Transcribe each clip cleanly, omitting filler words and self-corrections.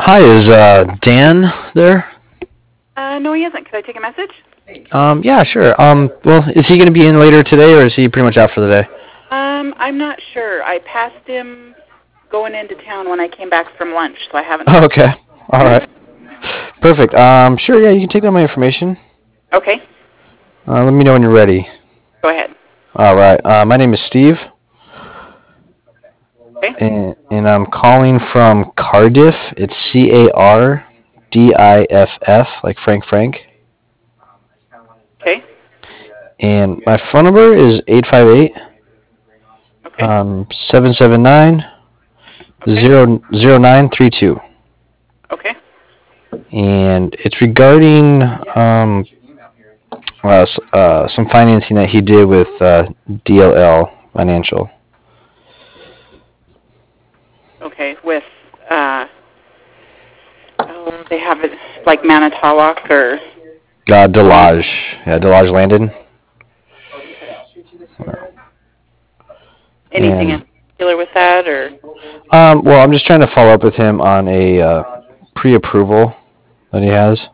Hi, is Dan there? No, he isn't. Could I take a message? Yeah, sure. Well, is he going to be in later today, or is he pretty much out for the day? I'm not sure. I passed him going into town when I came back from lunch, so I haven't Oh, talked to okay. All him. right. Perfect. Sure. Yeah, you can take down my information. Okay, Let me know when you're ready. go ahead. All right. My name is Steve, Okay, and I'm calling from Cardiff. It's Cardiff, like Frank. okay, And my phone number is 858 okay, 779 okay, 0932. okay. And it's regarding some financing that he did with DLL Financial. Okay, with, oh, they have it like Manitowoc or, Delage. Yeah, Delage Landon. okay. Anything in And particular with that, or? well, I'm just trying to follow up with him on a pre-approval that he has.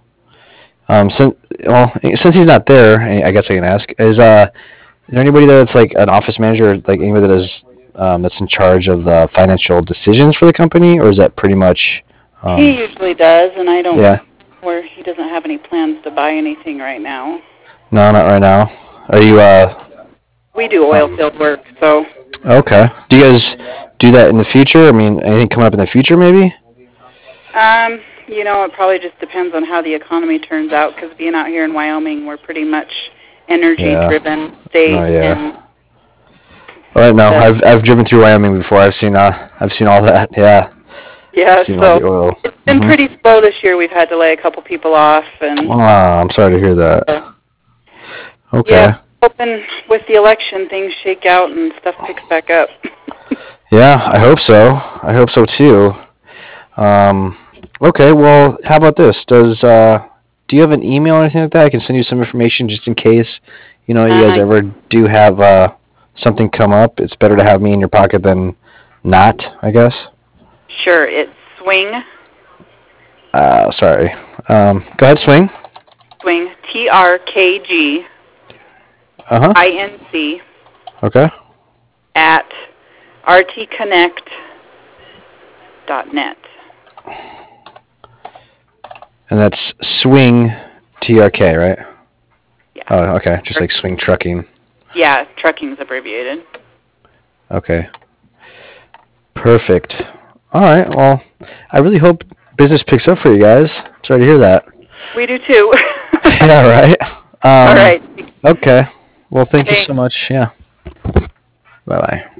Since he's not there, I guess I can ask: is there anybody there that's like an office manager, or like anybody that is that's in charge of the financial decisions for the company, or is that pretty much? He usually does, and I don't, Yeah. where he doesn't have any plans to buy anything right now. No, not right now. Are you? We do oil Um, field work, so okay. Do you guys do that in the future? I mean, anything coming up in the future, maybe? it probably just depends on how the economy turns out, because being out here in Wyoming, we're pretty much Yeah. energy-driven state, No, and yeah. All right, no, the, I've driven through Wyoming before. I've seen all that. Yeah, I've yeah, seen all so the oil. it's been pretty slow this year. We've had to lay a couple people off, and I'm sorry to hear that. uh, Okay. yeah, hoping with the election things shake out and stuff picks back up. Yeah, I hope so. I hope so too. Um, okay. Well, how about this? Do you have an email or anything like that? I can send you some information just in case. You guys uh, ever do have something come up. It's better to have me in your pocket than not, I guess. sure, it's swing, Sorry. Go ahead, swing. swing, TRKG Uh huh. INC Okay. at rtconnect.net. And that's swing TRK, right? Yeah. Oh, okay. Just like swing trucking. Yeah, trucking's abbreviated. Okay. Perfect. All right. Well, I really hope business picks up for you guys. Sorry to hear that. We do too. Yeah, right. All right. Okay. Well, thank you Thanks. so much. Yeah. Bye bye.